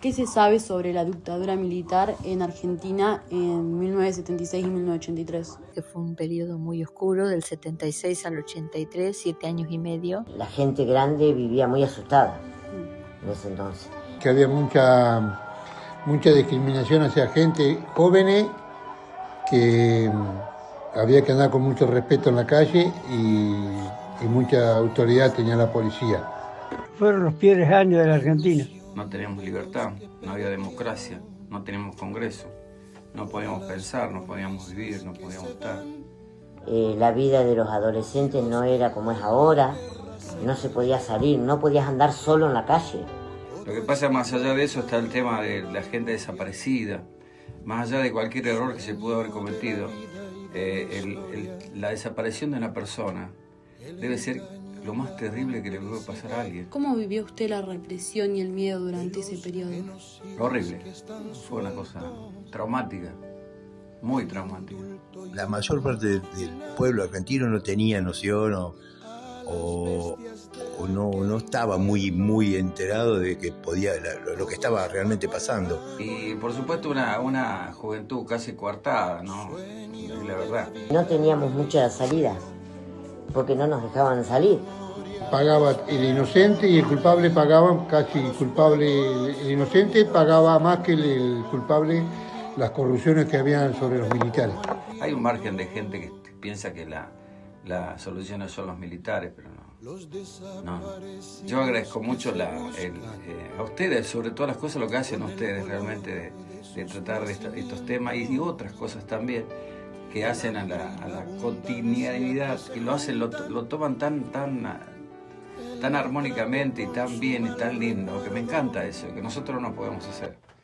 ¿Qué se sabe sobre la dictadura militar en Argentina en 1976 y 1983? Que fue un periodo muy oscuro, del 76 al 83, 7 años y medio. La gente grande vivía muy asustada en ese entonces. Que había mucha discriminación hacia gente jóvenes, que había que andar con mucho respeto en la calle y mucha autoridad tenía la policía. Fueron los peores años de la Argentina. No teníamos libertad, no había democracia, no teníamos congreso, no podíamos pensar, no podíamos vivir, no podíamos estar. La vida de los adolescentes no era como es ahora, no se podía salir, no podías andar solo en la calle. Lo que pasa más allá de eso está el tema de la gente desaparecida, más allá de cualquier error que se pudo haber cometido, la desaparición de una persona debe ser lo más terrible que le puede pasar a alguien. ¿Cómo vivió usted la represión y el miedo durante ese periodo? Horrible, fue una cosa traumática, muy traumática. La mayor parte del pueblo argentino no tenía noción o no estaba muy enterado de que podía lo que estaba realmente pasando. Y por supuesto una juventud casi coartada, ¿no? La verdad. No teníamos muchas salidas, porque no nos dejaban salir. Pagaba el inocente y el culpable pagaba, casi el inocente pagaba más que el culpable las corrupciones que habían sobre los militares. Hay un margen de gente que piensa que la solución son los militares, pero no. Yo agradezco mucho a ustedes, sobre todas las cosas, lo que hacen ustedes realmente de tratar de estos temas y otras cosas también que hacen a la cotidianidad y lo toman tan armónicamente y tan bien y tan lindo, que me encanta eso, que nosotros no podemos hacer.